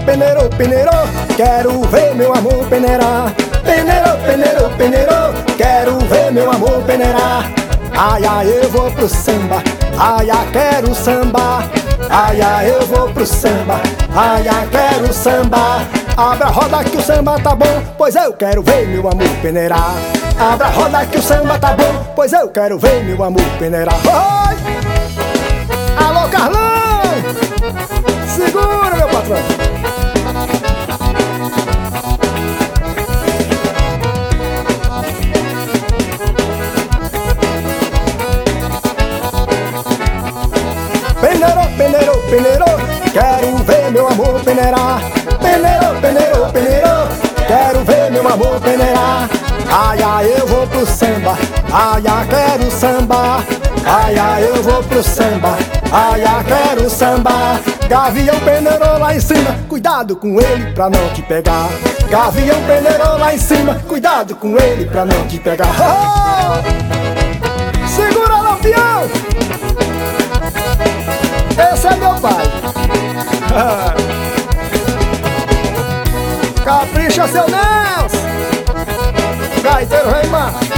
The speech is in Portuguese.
peneirou, peneirou, quero ver meu amor peneirar. Peneirou, peneirou, peneirou, quero ver meu amor peneirar. Ai, ai, eu vou pro samba, ai, ai, quero samba. Ai, ai, eu vou pro samba, ai, ai, quero samba. Abra a roda que o samba tá bom, pois eu quero ver meu amor peneirar. Abra a roda que o samba tá bom, pois eu quero ver meu amor peneirar. Oi! Alô, Carlão! Segura, meu patrão! Peneirou, peneirou, peneirou, quero ver meu amor peneirar. Peneirou, peneirou, peneirou, quero ver meu amor peneirar. Ai, ai, eu vou pro samba, ai, ai, quero samba. Ai, ai, eu vou pro samba, ai, ai, quero samba. Gavião peneirou lá em cima, cuidado com ele pra não te pegar. Gavião peneirou lá em cima, cuidado com ele pra não te pegar. Oh! Segura, Lampião! Esse é meu pai. Capricha, seu Nelson. Gaiteiro Rei Mar.